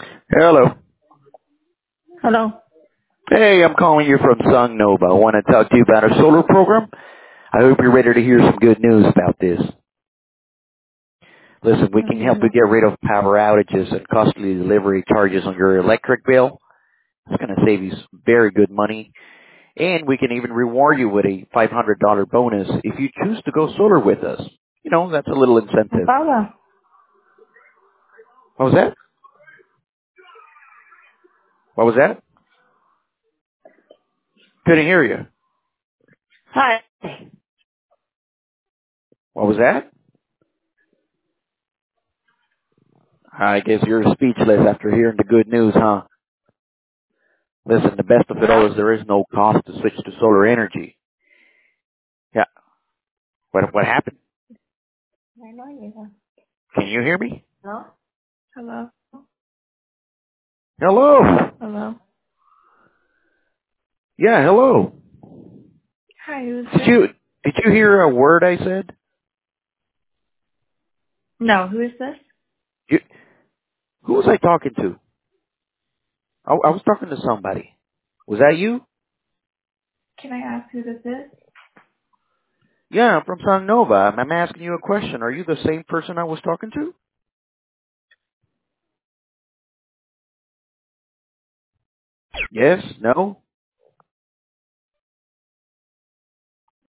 Hello. Hello. Hey, I'm calling you from Sung Nova. I want to talk to you about our solar program. I hope you're ready to hear some good news about this. Listen, we can help you Hello. get rid of power outages and costly delivery charges on your electric bill. It's going to save you some very good money. And we can even reward you with a $500 bonus if you choose to go solar with us. You know, that's a little incentive. Paula. What was that? What was that? Couldn't hear you. Hi. What was that? I guess you're speechless after hearing the good news, huh? Listen, the best of it Yeah. all is there is no cost to switch to solar energy. Yeah. What happened? I know you. Can you hear me? Hello. Hello. Hello. Hello. Yeah, hello. Hi, who's Did this? you did you hear a word I said? No, who is this? You, who was I talking to? I was talking to somebody. Was that you? Can I ask who this is? Yeah, I'm from Sun Nova. I'm asking you a question. Are you the same person I was talking to? Yes? No?